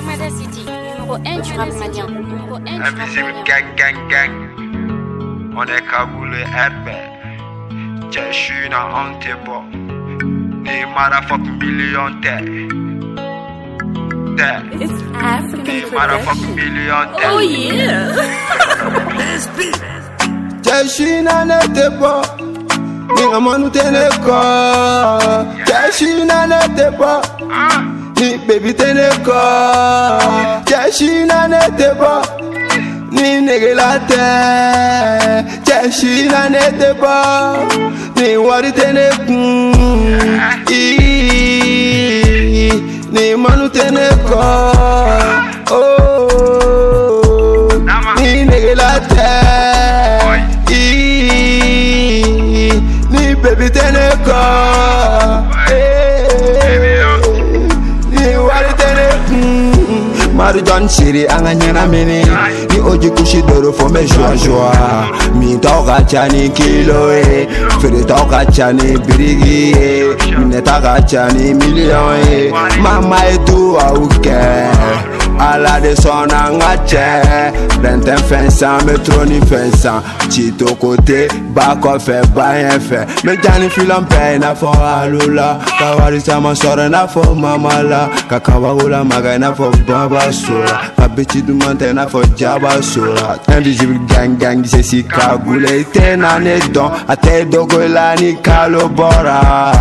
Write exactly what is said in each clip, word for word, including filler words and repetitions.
Domada City, numéro un du rap malien. Numéro un du rap Invisible malien. gang gang gang. On est cagoulé R B. Tchèchuna on te bo. Ni motherfuck million te. Te. It's African Ni motherfuck production. million te. Oh yeah. Tchèchuna ne te bo. Ni amanu tene ko. Tchèchuna ne te bo. Ni baby tene ko. Tchèchuna ne te bo. Ni negelate. Tchèchuna ne te bo. Ni wari tene kun. Ni manu tene ko. Oh. Ni negelate. Ni baby tene ko. Ni wari tene kun. Maru John Siri anga nyana mini. Ni oji kushi doro for me joie joie. Mi toka chani kilo e. Fere toka chani birigi e. Mine toka chani million e. Mama e tu auke. Ala de sona ngache. Renten fensan me troni fensan. Chito kote bako fe bayen fe. Me jani filan pe na fo alula. Kawari sama sore na fo mamala. Kakawagula maga na fo baba sola. Kabichi du mante na fo jaba sola. Invisible gang gang se si kagule. Te na ne don. Ate dogo la ni kalobora.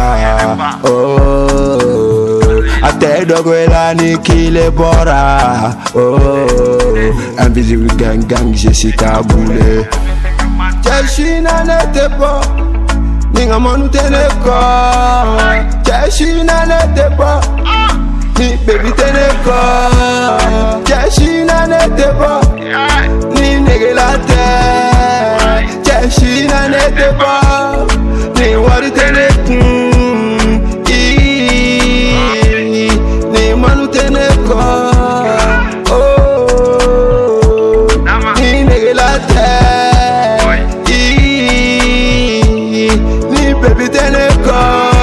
Oh. Ate dogo la ni kile bora. Oh. Invisible gang gang je si kagule. Tchèchuna ne te bo. Ni amanu tene ko. Tchèchuna ne te bo. Ni baby tene ko. Tchèchuna ne te bo. Ni negelate. Tchèchuna ne te bo. Ni wari tene kun. Ni manu tene ko. Oh. Ni negelate. Ni baby tene ko.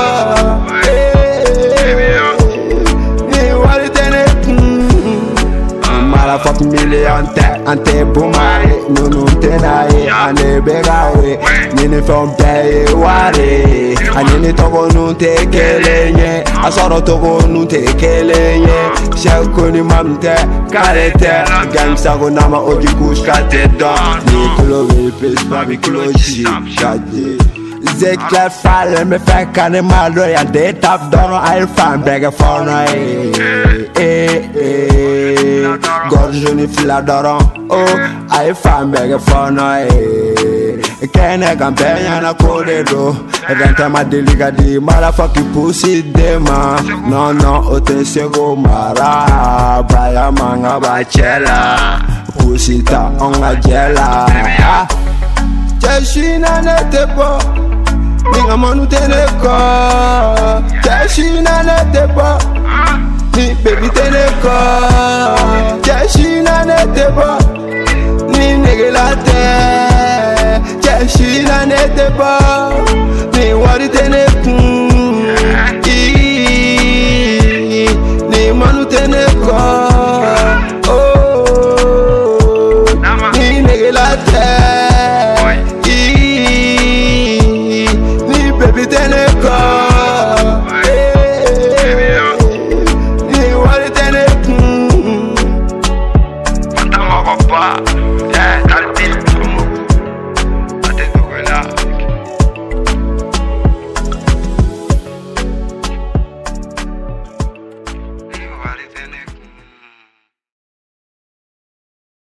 Fuck million te, ante bumae, nunu tenae, ane begawe, nini from peye ware, anini toko nun te kelenye, asoro toko nun te kelenye, shekuni mamte, karete, gangsta go nama oji kush kate don, ni kulo vil pis babi kloji, shadi. Zekler faller me fek animal do ya de tap dono I'll fan bega for no eh eh eh gorge ni fila doron oh I'll fan bega for no eh kene campagna na kode do eventa ma deliga di motherfucking pussy de ma no no ote sego mara baya manga bachela pussy ta onga jela Tchèchuna ne te bo. Ni amanu tene ko. Tchèchuna ne te bo. Ni baby tene ko. Tchèchuna ne te bo. Ni negelate. Tchèchuna ne te bo. Ni wari tene kun. Ni manu tene ko. Oh. Ni negelate. Baby tene ko. Ni wari tene kun. Mata mo papa, yeah, that's it.